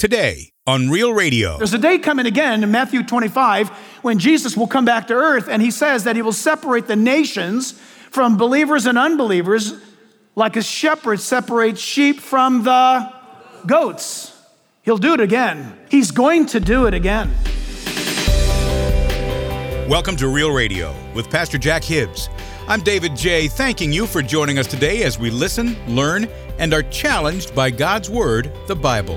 today on Real Radio. There's a day coming again in Matthew 25 when Jesus will come back to earth, and he says that he will separate the nations from believers and unbelievers like a shepherd separates sheep from the goats. He'll do it again. He's going to do it again. Welcome to Real Radio with Pastor Jack Hibbs. I'm David J., thanking you for joining us today as we listen, learn, and are challenged by God's Word, the Bible.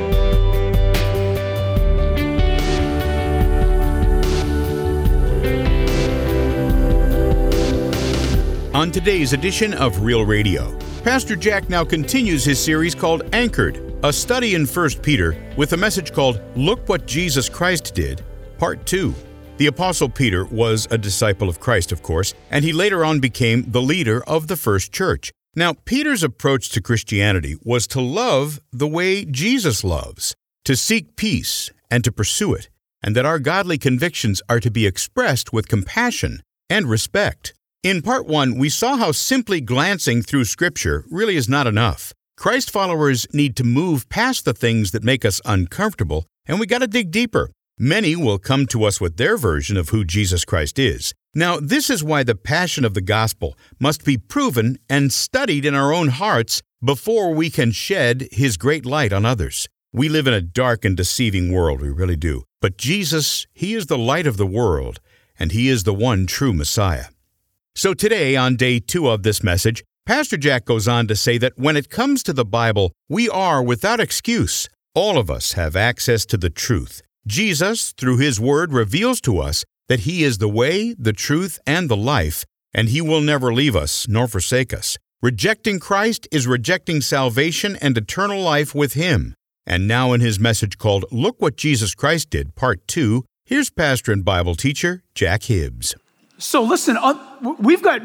On today's edition of Real Radio, Pastor Jack now continues his series called Anchored, a study in 1 Peter with a message called Look What Jesus Christ Did, Part 2. The Apostle Peter was a disciple of Christ, of course, and he later on became the leader of the first church. Now, Peter's approach to Christianity was to love the way Jesus loves, to seek peace and to pursue it, and that our godly convictions are to be expressed with compassion and respect. In Part 1, we saw how simply glancing through Scripture really is not enough. Christ followers need to move past the things that make us uncomfortable, and we got to dig deeper. Many will come to us with their version of who Jesus Christ is. Now, this is why the passion of the gospel must be proven and studied in our own hearts before we can shed His great light on others. We live in a dark and deceiving world, we really do. But Jesus, He is the light of the world, and He is the one true Messiah. So today, on day 2 of this message, Pastor Jack goes on to say that when it comes to the Bible, we are without excuse. All of us have access to the truth. Jesus, through His Word, reveals to us that He is the way, the truth, and the life, and He will never leave us nor forsake us. Rejecting Christ is rejecting salvation and eternal life with Him. And now in his message called Look What Jesus Christ Did, Part 2, here's pastor and Bible teacher Jack Hibbs. So listen, we've got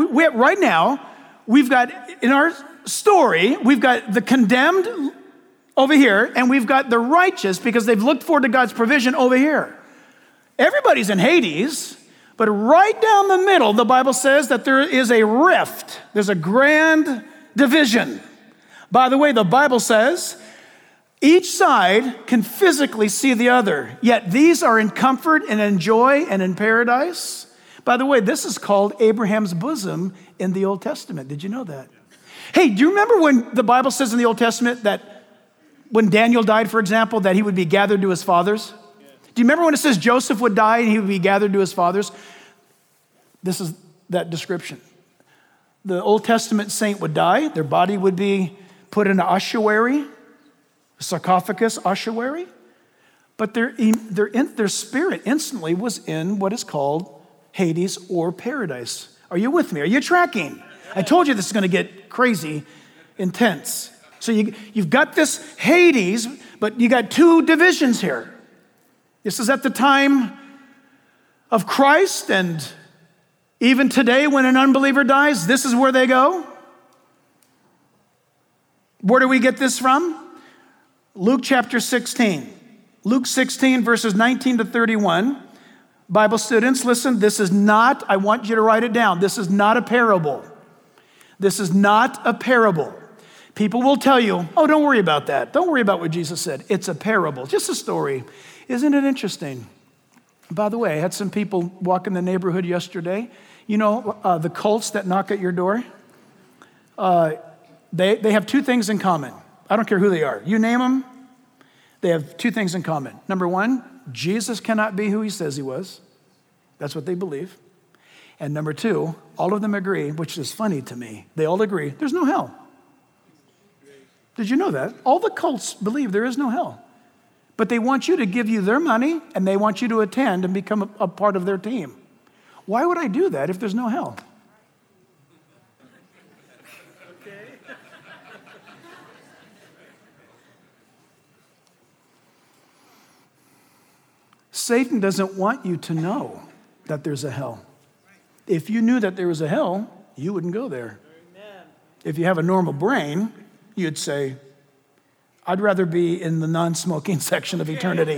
in our story, we've got the condemned over here, and we've got the righteous because they've looked forward to God's provision over here. Everybody's in Hades, but right down the middle, the Bible says that there is a rift. There's a grand division. By the way, the Bible says each side can physically see the other, yet these are in comfort and in joy and in paradise. By the way, this is called Abraham's bosom in the Old Testament. Did you know that? Hey, do you remember when the Bible says in the Old Testament that when Daniel died, for example, that he would be gathered to his fathers? Do you remember when it says Joseph would die and he would be gathered to his fathers? This is that description. The Old Testament saint would die. Their body would be put in an ossuary, a sarcophagus ossuary. But their spirit instantly was in what is called Hades or paradise. Are you with me? Are you tracking? I told you this is going to get crazy intense. So you've got this Hades, but you got two divisions here. This is at the time of Christ, and even today when an unbeliever dies, this is where they go. Where do we get this from? Luke chapter 16. Luke 16, verses 19 to 31. Bible students, listen, this is not, I want you to write it down, this is not a parable. This is not a parable. People will tell you, oh, don't worry about that. Don't worry about what Jesus said. It's a parable, just a story. Isn't it interesting? By the way, I had some people walk in the neighborhood yesterday. You know, the cults that knock at your door? They have two things in common. I don't care who they are. You name them, they have two things in common. Number one, Jesus cannot be who He says He was. That's what they believe. And number two, all of them agree, which is funny to me. They all agree, there's no hell. Did you know that? All the cults believe there is no hell. But they want you to give you their money, and they want you to attend and become a part of their team. Why would I do that if there's no hell? Okay. Satan doesn't want you to know that there's a hell. If you knew that there was a hell, you wouldn't go there. Amen. If you have a normal brain, you'd say, I'd rather be in the non-smoking section of eternity.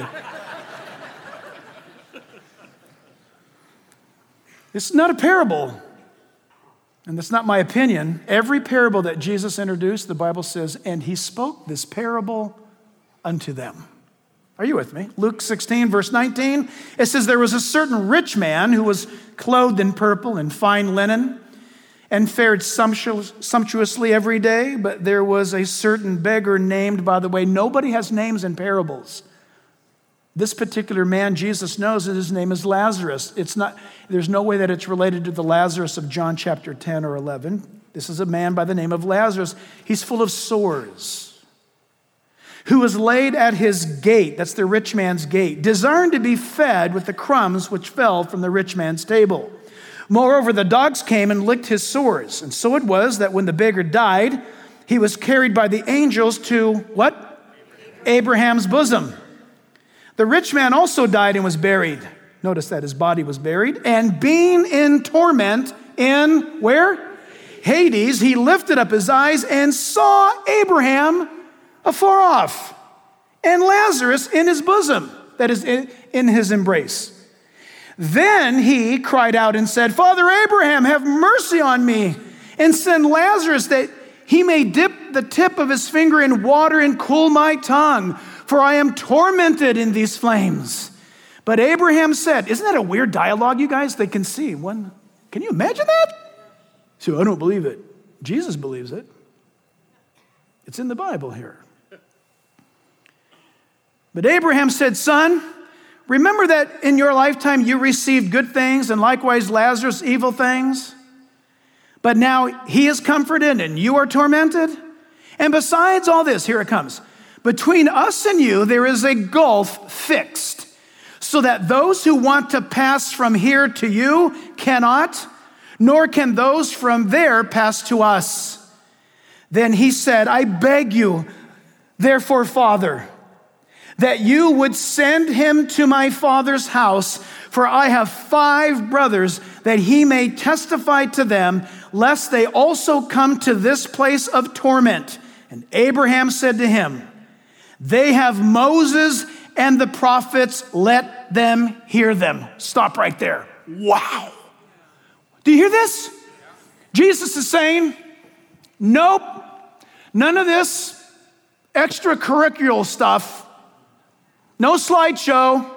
This is not a parable. And that's not my opinion. Every parable that Jesus introduced, the Bible says, and He spoke this parable unto them. Are you with me? Luke 16, verse 19, it says, there was a certain rich man who was clothed in purple and fine linen and fared sumptuously every day, but there was a certain beggar named, by the way, nobody has names in parables. This particular man, Jesus knows that his name is Lazarus. There's no way that it's related to the Lazarus of John chapter 10 or 11. This is a man by the name of Lazarus. He's full of sores, who was laid at his gate, that's the rich man's gate, desiring to be fed with the crumbs which fell from the rich man's table. Moreover, the dogs came and licked his sores. And so it was that when the beggar died, he was carried by the angels to what? Abraham's bosom. The rich man also died and was buried. Notice that his body was buried. And being in torment in where? Hades, he lifted up his eyes and saw Abraham afar off, and Lazarus in his bosom, that is in his embrace. Then he cried out and said, Father Abraham, have mercy on me, and send Lazarus that he may dip the tip of his finger in water and cool my tongue, for I am tormented in these flames. But Abraham said, isn't that a weird dialogue, you guys? They can see one. Can you imagine that? So I don't believe it. Jesus believes it. It's in the Bible here. But Abraham said, son, remember that in your lifetime you received good things, and likewise Lazarus evil things. But now he is comforted and you are tormented. And besides all this, here it comes. Between us and you there is a gulf fixed, so that those who want to pass from here to you cannot, nor can those from there pass to us. Then he said, I beg you, therefore, Father, that you would send him to my father's house, for I have 5 brothers, that he may testify to them, lest they also come to this place of torment. And Abraham said to him, they have Moses and the prophets, let them hear them. Stop right there. Wow. Do you hear this? Jesus is saying, nope, none of this extracurricular stuff. No slideshow,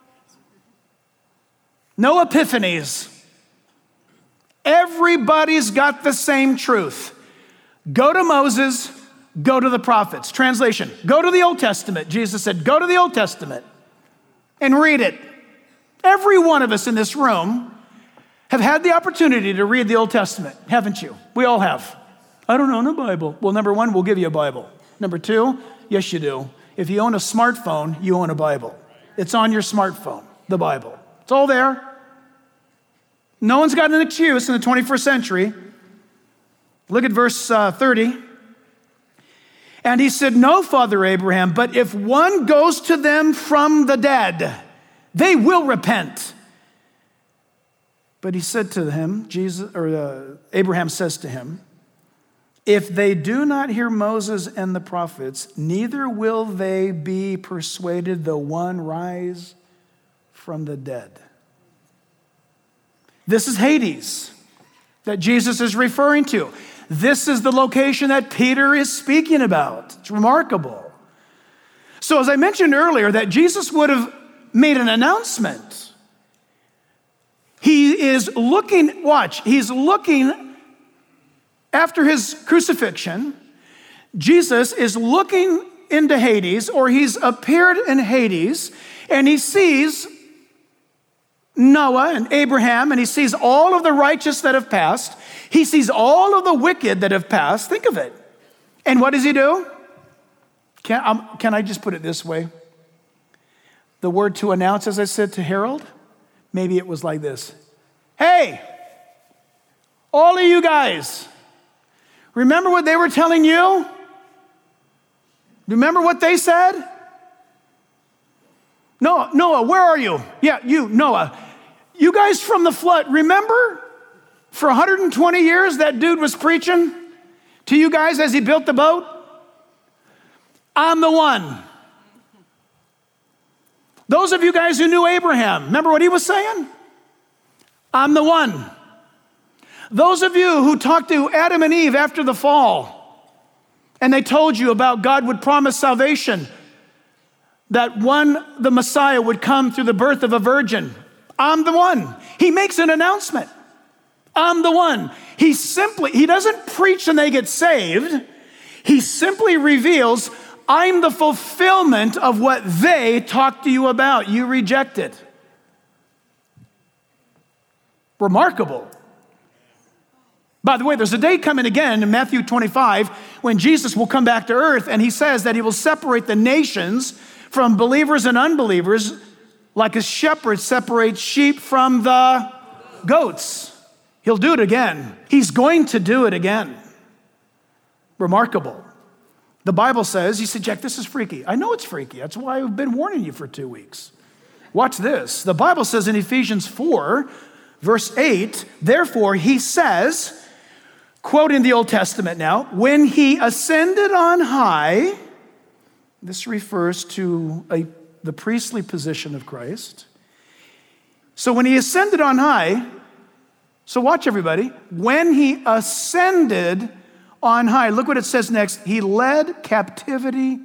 no epiphanies. Everybody's got the same truth. Go to Moses, go to the prophets. Translation, go to the Old Testament. Jesus said, go to the Old Testament and read it. Every one of us in this room have had the opportunity to read the Old Testament, haven't you? We all have. I don't own a Bible. Well, number 1, we'll give you a Bible. Number 2, yes, you do. If you own a smartphone, you own a Bible. It's on your smartphone, the Bible. It's all there. No one's got an excuse in the 21st century. Look at verse 30. And he said, no, Father Abraham, but if one goes to them from the dead, they will repent. But he said to him, Abraham says to him, if they do not hear Moses and the prophets, neither will they be persuaded though one rise from the dead. This is Hades that Jesus is referring to. This is the location that Peter is speaking about. It's remarkable. So as I mentioned earlier, that Jesus would have made an announcement. He is looking, watch, he's looking after his crucifixion. Jesus is looking into Hades, or he's appeared in Hades, and he sees Noah and Abraham, and he sees all of the righteous that have passed. He sees all of the wicked that have passed. Think of it. And what does he do? Can I just put it this way? The word to announce, as I said, to herald, maybe it was like this. Hey, all of you guys, remember what they were telling you? Remember what they said? Noah, where are you? Yeah, you, Noah. You guys from the flood, remember? For 120 years, that dude was preaching to you guys as he built the boat. I'm the one. Those of you guys who knew Abraham, remember what he was saying? I'm the one. Those of you who talked to Adam and Eve after the fall, and they told you about God would promise salvation, that the Messiah would come through the birth of a virgin. I'm the one. He makes an announcement. I'm the one. He doesn't preach and they get saved. He simply reveals, I'm the fulfillment of what they talked to you about. You rejected. Remarkable. By the way, there's a day coming again in Matthew 25 when Jesus will come back to earth, and he says that he will separate the nations from believers and unbelievers like a shepherd separates sheep from the goats. He'll do it again. He's going to do it again. Remarkable. The Bible says, you say, Jack, this is freaky. I know it's freaky. That's why I've been warning you for 2 weeks. Watch this. The Bible says in Ephesians 4, verse 8, therefore he says, quoting the Old Testament now, when he ascended on high, this refers to the priestly position of Christ. So when he ascended on high, so watch everybody, when he ascended on high, look what it says next, he led captivity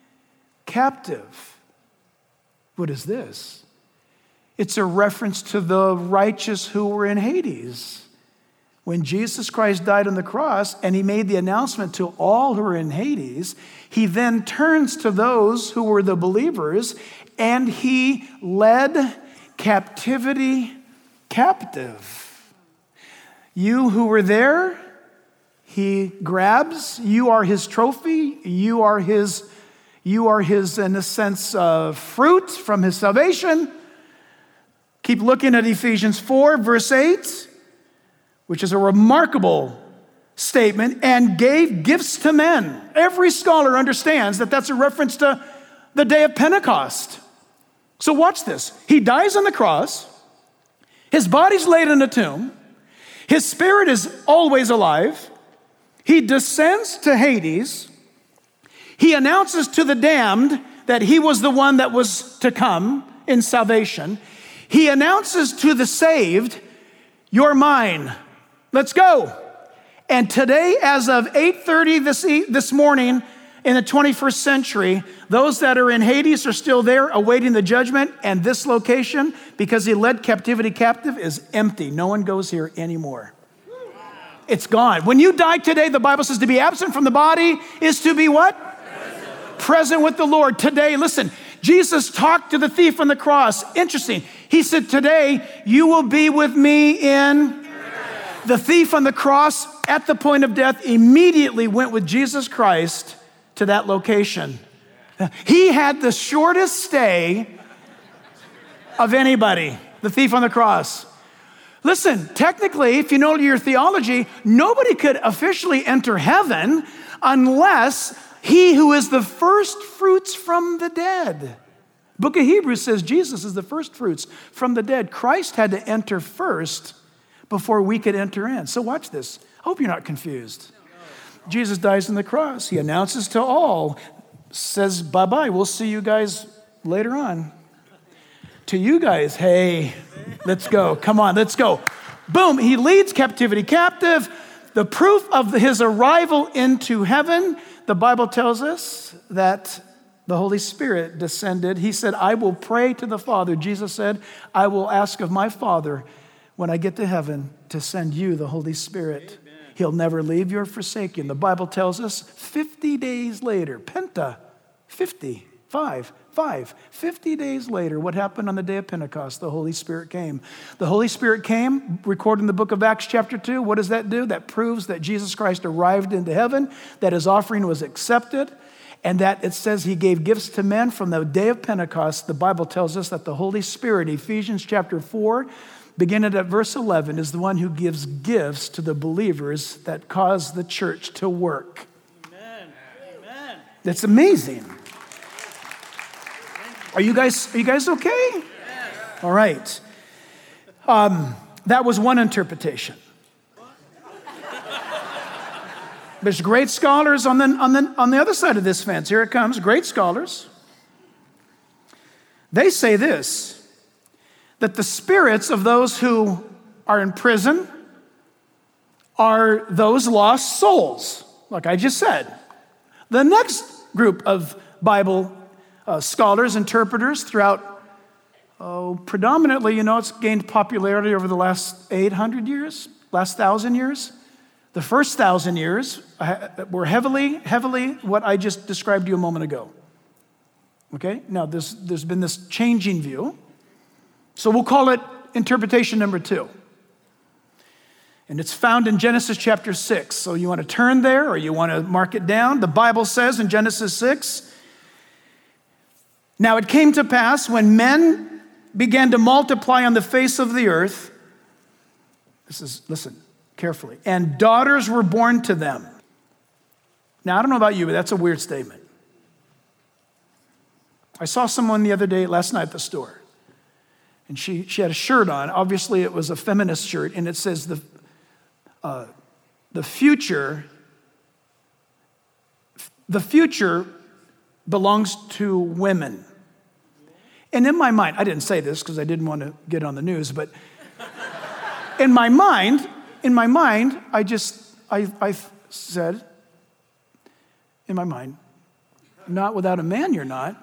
captive. What is this? It's a reference to the righteous who were in Hades. When Jesus Christ died on the cross and he made the announcement to all who were in Hades, he then turns to those who were the believers and he led captivity captive. You who were there, he grabs. You are his trophy. You are his, in a sense, fruit from his salvation. Keep looking at Ephesians 4, verse 8. Which is a remarkable statement, and gave gifts to men. Every scholar understands that that's a reference to the day of Pentecost. So watch this. He dies on the cross. His body's laid in a tomb. His spirit is always alive. He descends to Hades. He announces to the damned that he was the one that was to come in salvation. He announces to the saved, you're mine. Let's go. And today, as of 8:30 this morning in the 21st century, those that are in Hades are still there awaiting the judgment. And this location, because he led captivity captive, is empty. No one goes here anymore. It's gone. When you die today, the Bible says to be absent from the body is to be what? Present with the Lord. Today, listen, Jesus talked to the thief on the cross. Interesting. He said, today, you will be with me in... The thief on the cross at the point of death immediately went with Jesus Christ to that location. He had the shortest stay of anybody, the thief on the cross. Listen, technically, if you know your theology, nobody could officially enter heaven unless he who is the first fruits from the dead. Book of Hebrews says Jesus is the first fruits from the dead. Christ had to enter first before we could enter in. So watch this. I hope you're not confused. Jesus dies on the cross. He announces to all, says, bye-bye, we'll see you guys later on. To you guys, hey, let's go. Come on, let's go. Boom, he leads captivity captive. The proof of his arrival into heaven, the Bible tells us that the Holy Spirit descended. He said, I will pray to the Father. Jesus said, I will ask of my Father when I get to heaven to send you the Holy Spirit. Amen. He'll never leave you or forsake you. And the Bible tells us 50 days later, 50 days later, what happened on the day of Pentecost? The Holy Spirit came. The Holy Spirit came, recorded in the book of Acts chapter 2. What does that do? That proves that Jesus Christ arrived into heaven, that his offering was accepted, and that it says he gave gifts to men from the day of Pentecost. The Bible tells us that the Holy Spirit, Ephesians chapter 4, beginning at verse 11, is the one who gives gifts to the believers that cause the church to work. Amen. Amen. That's amazing. Are you guys okay? Yes. All right. That was one interpretation. There's great scholars on the other side of this fence. Here it comes. Great scholars. They say this, that the spirits of those who are in prison are those lost souls, like I just said. The next group of Bible scholars, interpreters throughout, predominantly, it's gained popularity over the last 800 years, last 1,000 years. The first 1,000 years were heavily what I just described to you a moment ago. Okay? Now, there's been this changing view. So we'll call it interpretation number 2. And it's found in Genesis chapter 6. So you want to turn there or you want to mark it down. The Bible says in Genesis 6, now it came to pass when began to multiply on the face of the earth. Listen carefully. And daughters were born to them. Now, I don't know about you, but that's a weird statement. I saw someone last night at the store, and she had a shirt on. Obviously, it was a feminist shirt, and it says the future belongs to women. And in my mind, I didn't say this because I didn't want to get on the news, but in my mind, I said, in my mind, not without a man, you're not.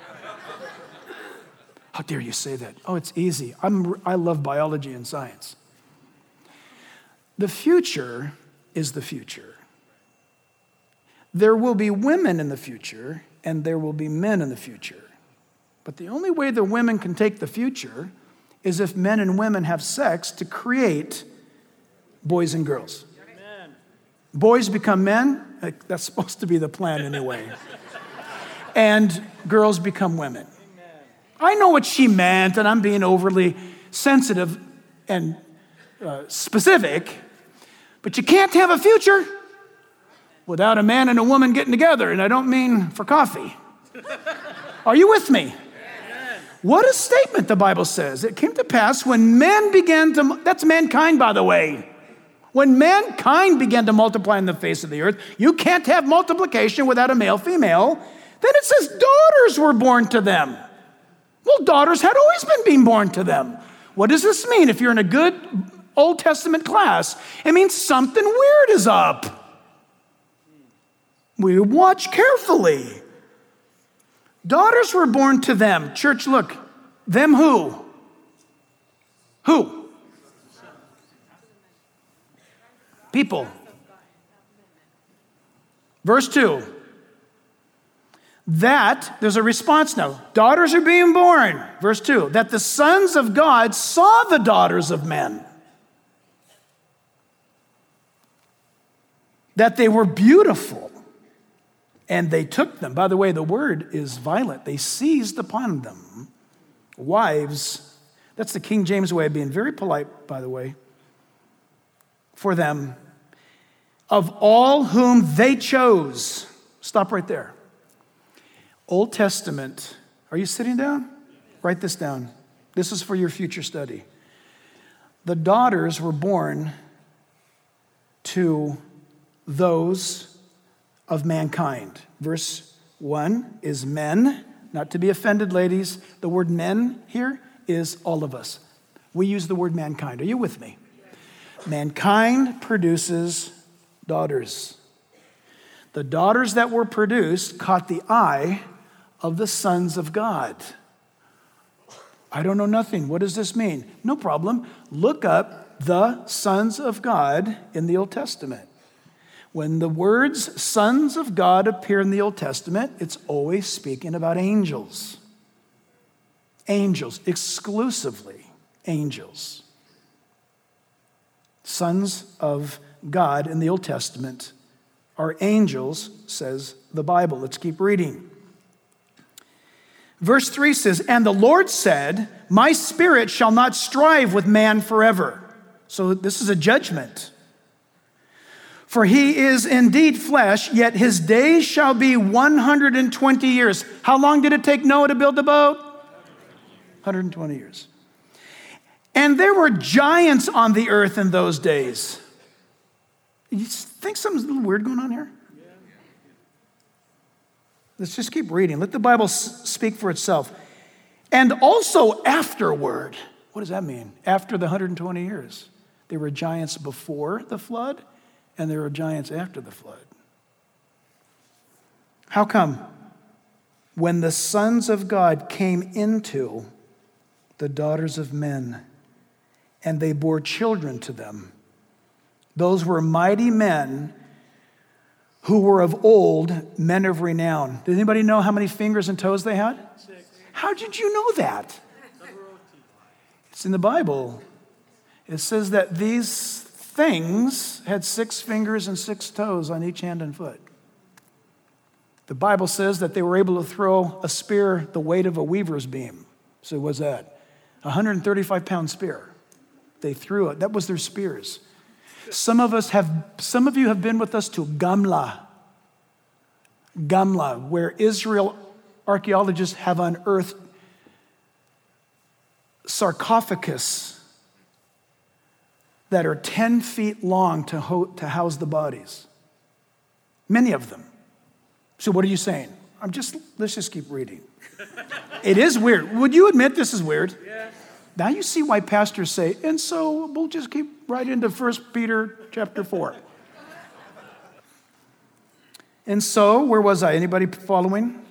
How dare you say that? Oh, it's easy. I love biology and science. The future is the future. There will be women in the future, and there will be men in the future. But the only way the women can take the future is if men and women have sex to create boys and girls. Amen. Boys become men. That's supposed to be the plan anyway. And girls become women. Amen. I know what she meant, and I'm being overly sensitive and specific, but you can't have a future without a man and a woman getting together, and I don't mean for coffee. Are you with me? What a statement the Bible says. It came to pass when men began to, that's mankind, by the way. When mankind began to multiply on the face of the earth, you can't have multiplication without a male-female. Then it says daughters were born to them. Well, daughters had always been being born to them. What does this mean? If you're in a good Old Testament class, it means something weird is up. We watch carefully. Daughters were born to them. Church, look. Them who? Who? People. Verse 2. That, there's a response now. Daughters are being born. Verse 2. That the sons of God saw the daughters of men. That they were beautiful. And they took them. By the way, the word is violent. They seized upon them. Wives. That's the King James way of being very polite, by the way. For them. Of all whom they chose. Stop right there. Old Testament. Are you sitting down? Write this down. This is for your future study. The daughters were born to those of mankind. Verse 1 is men. Not to be offended, ladies. The word men here is all of us. We use the word mankind. Are you with me? Mankind produces daughters. The daughters that were produced caught the eye of the sons of God. I don't know nothing. What does this mean? No problem. Look up the sons of God in the Old Testament. When the words sons of God appear in the Old Testament, it's always speaking about angels. Angels, exclusively angels. Sons of God in the Old Testament are angels, says the Bible. Let's keep reading. Verse 3 says, and the Lord said, my spirit shall not strive with man forever. So this is a judgment. For he is indeed flesh, yet his days shall be 120 years. How long did it take Noah to build the boat? 120 years. And there were giants on the earth in those days. You think something's a little weird going on here? Let's just keep reading. Let the Bible speak for itself. And also afterward. What does that mean? After the 120 years. There were giants before the flood. And there are giants after the flood. How come? when the sons of God came into the daughters of men, and they bore children to them. Those were mighty men who were of old, men of renown. Does anybody know how many fingers and toes they had? 6. How did you know that? It's in the Bible. It says that these things had 6 fingers and 6 toes on each hand and foot. The Bible says that they were able to throw a spear the weight of a weaver's beam. So what's that? 135-pound spear. They threw it. That was their spears. Some of you have been with us to Gamla, where Israel archaeologists have unearthed sarcophagus that are 10 feet long to house the bodies. Many of them. So what are you saying? Let's just keep reading. It is weird. Would you admit this is weird? Yes. Now you see why pastors say, and so we'll just keep right into 1 Peter chapter 4. And so, where was I? Anybody following?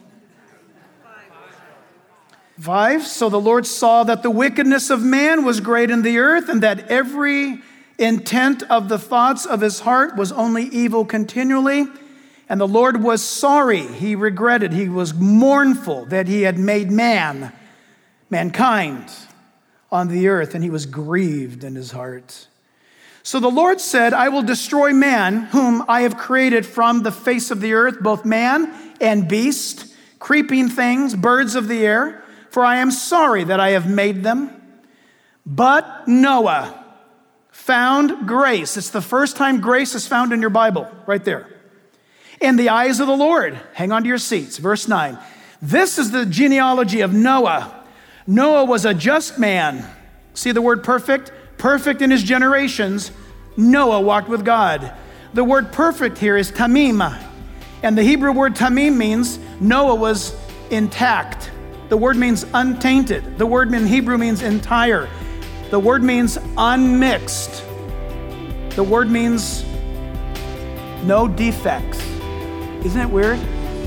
5. So the Lord saw that the wickedness of man was great in the earth, and that every intent of the thoughts of his heart was only evil continually. And the Lord was sorry. He regretted. He was mournful that he had made mankind on the earth, and he was grieved in his heart. So the Lord said, I will destroy man, whom I have created from the face of the earth, both man and beast, creeping things, birds of the air, for I am sorry that I have made them. But Noah found grace. It's the first time grace is found in your Bible, right there. In the eyes of the Lord. Hang on to your seats. Verse 9. This is the genealogy of Noah. Noah was a just man. See the word perfect? Perfect in his generations. Noah walked with God. The word perfect here is tamim. And the Hebrew word tamim means Noah was intact. The word means untainted. The word in Hebrew means entire. The word means unmixed. The word means no defects. Isn't it weird?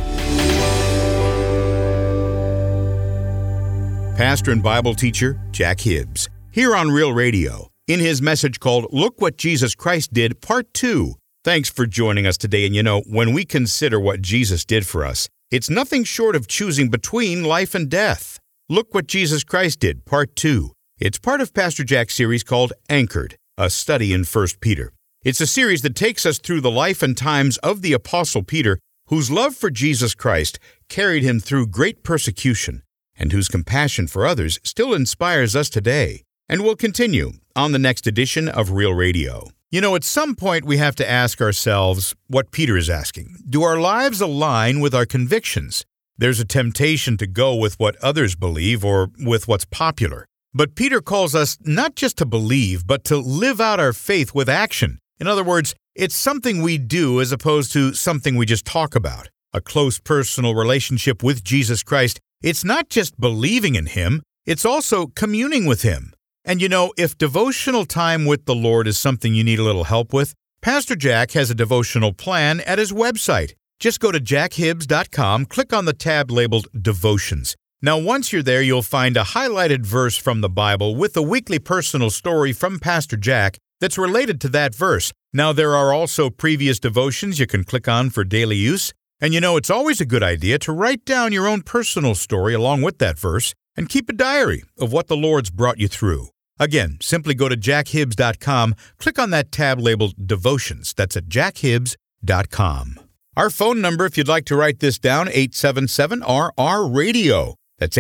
Pastor and Bible teacher Jack Hibbs, here on Real Radio, in his message called Look What Jesus Christ Did, Part 2. Thanks for joining us today. And when we consider what Jesus did for us, it's nothing short of choosing between life and death. Look What Jesus Christ Did, Part 2. It's part of Pastor Jack's series called Anchored, a study in 1 Peter. It's a series that takes us through the life and times of the Apostle Peter, whose love for Jesus Christ carried him through great persecution, and whose compassion for others still inspires us today. And we'll continue on the next edition of Real Radio. At some point we have to ask ourselves what Peter is asking. Do our lives align with our convictions? There's a temptation to go with what others believe or with what's popular. But Peter calls us not just to believe, but to live out our faith with action. In other words, it's something we do as opposed to something we just talk about. A close personal relationship with Jesus Christ, it's not just believing in Him, it's also communing with Him. And if devotional time with the Lord is something you need a little help with, Pastor Jack has a devotional plan at his website. Just go to jackhibbs.com, click on the tab labeled Devotions. Now, once you're there, you'll find a highlighted verse from the Bible with a weekly personal story from Pastor Jack that's related to that verse. Now, there are also previous devotions you can click on for daily use. And it's always a good idea to write down your own personal story along with that verse and keep a diary of what the Lord's brought you through. Again, simply go to jackhibbs.com, click on that tab labeled Devotions. That's at jackhibbs.com. Our phone number, if you'd like to write this down, 877-RR-RADIO. That's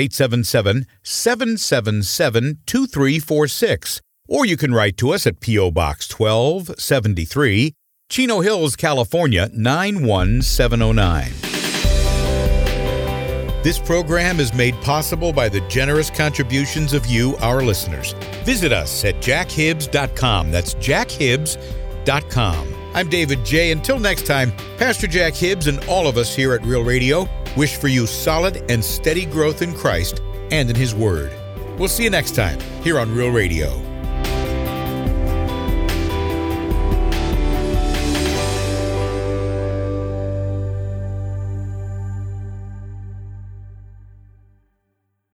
877-777-2346. Or you can write to us at P.O. Box 1273, Chino Hills, California, 91709. This program is made possible by the generous contributions of you, our listeners. Visit us at jackhibbs.com. That's jackhibbs.com. I'm David J. Until next time, Pastor Jack Hibbs and all of us here at Real Radio wish for you solid and steady growth in Christ and in His Word. We'll see you next time here on Real Radio.